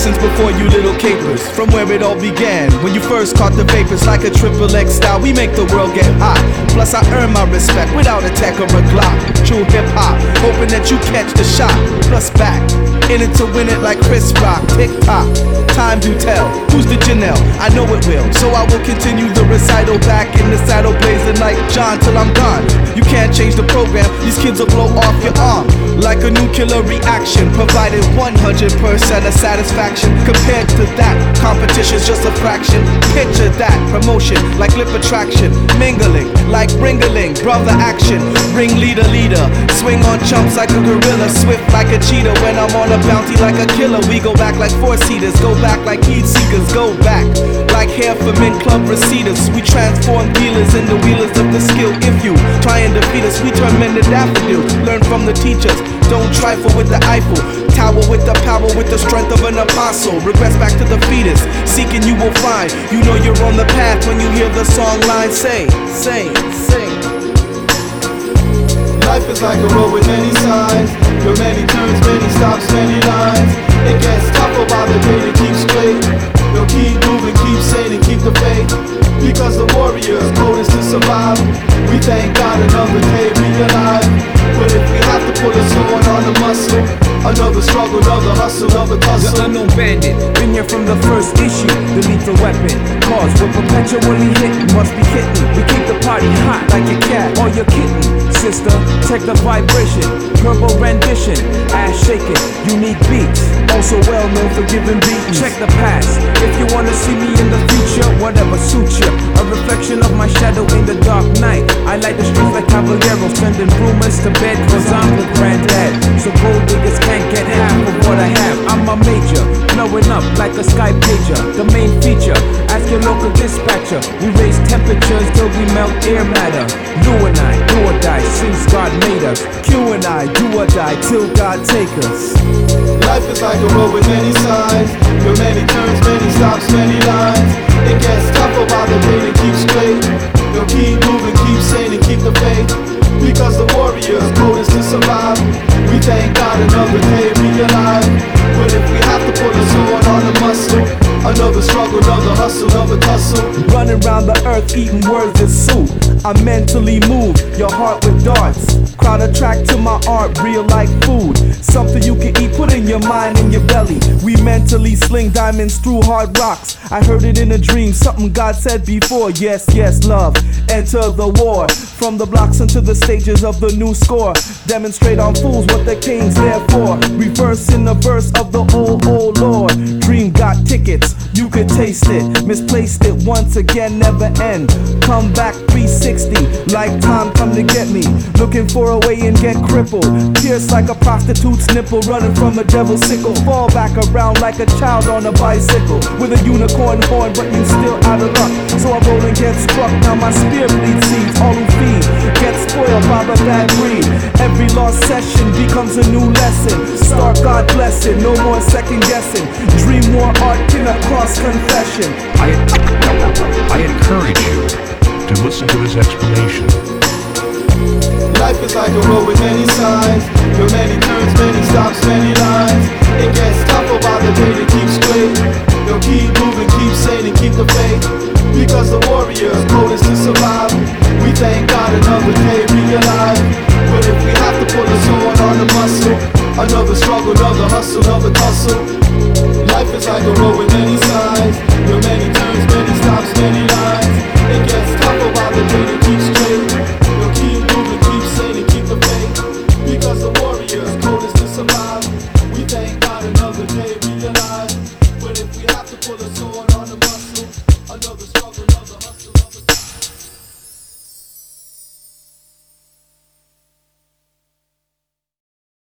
lessons before you little capers. From where it all began, when you first caught the vapors. Like a triple X style, we make the world get hot. Plus I earn my respect without a tech or a Glock. True hip hop, hoping that you catch the shot. Plus back, in it to win it like Chris Rock. Tick tock, time do tell, who's the Janelle? I know it will, so I will continue the recital. Back in the saddle blazing like John till I'm gone. You can't change the program, these kids will blow off your arm like a nuclear reaction, provided 100% of satisfaction. Compared to that, competition's just a fraction. Picture that, promotion like lip attraction, mingling like ringling, brother action, ringleader leader, swing on chumps like a gorilla, swift like a cheetah. When I'm on a bounty like a killer, we go back like four-seaters, go back like heat seekers, go back like hair for men club receders. We transform dealers into wheelers of the skill. If you try and defeat us, we turn men to daffodils. Learn from the teachers, don't trifle with the Eiffel Tower, with the power, with the strength of an apostle. Regress back to the fetus, seeking you will find. You know you're on the path when you hear the song line. Say. Life is like a road with many signs. There are many turns, many stops, many lines. It gets tougher by the day to keep straight. You'll keep moving, keep sane and keep the faith. Because the warrior's code is to survive. We thank God another day we alive. But if we have to put a sword on the muscle, another struggle, another hustle, another tussle. The unknown bandit, been here from the first issue. The lethal weapon, cause we're perpetually hitting. Must be hitting, we keep the party hot like your cat or your kitten. Sister, check the vibration, verbal rendition, ass shaking, unique beats. Also well known for giving beats. Check the past, if you wanna see me in the future, whatever suits you. A reflection of my shadow in the dark night. I light the streets like Caballero, sending rumors to bed cause I'm the granddad. So gold diggers can't get half of what I have. I'm a major, blowing up like a sky pager. The main feature, ask your local dispatcher. We raise temperatures till we melt air matter. You and I, do or die since God made us. Q and I, do or die till God take us. Life is like a road with many signs. There are many turns, many stops, many lines. It gets tougher by the day to keep straight. You'll keep moving, keep sane and keep the faith. Because the warrior's code is to survive. We thank God another day we alive. But if we have to put a sword on the muscle, another struggle, another hustle, another tussle. Running around the earth eating words of soup. I mentally move your heart with darts. Crowd attract to my art, real like food. Something you can eat, put in your mind and your belly. We mentally sling diamonds through hard rocks. I heard it in a dream, something God said before. Yes, yes, love, enter the war. From the blocks into the stages of the new score. Demonstrate on fools what the king's there for. Reverse in the verse of the old Lord. Dream got tickets, you could taste it. Misplaced it once again, never end. Come back 360, like time come to get me. Looking for a way and get crippled. Pierced like a prostitute's nipple, running from a devil's sickle. Fall back around like a child on a bicycle. With a unicorn horn, but you still out of luck. So I roll and get struck, now my spear bleeds seeds. All who feed get spoiled by the bad breed. Every lost session becomes a new lesson. Start God blessing, no more second guessing. Dream more art in a cross confession. I encourage you to listen to this explanation. Life is like a road with many signs. There are many turns, many stops, many lines. It gets tougher by the day to keep straight. You'll keep moving, keep sane and keep the faith. Because the warrior's code is to survive. We thank God another day we alive. But if we have to put a sword on the muscle, another struggle, another hustle, another tussle.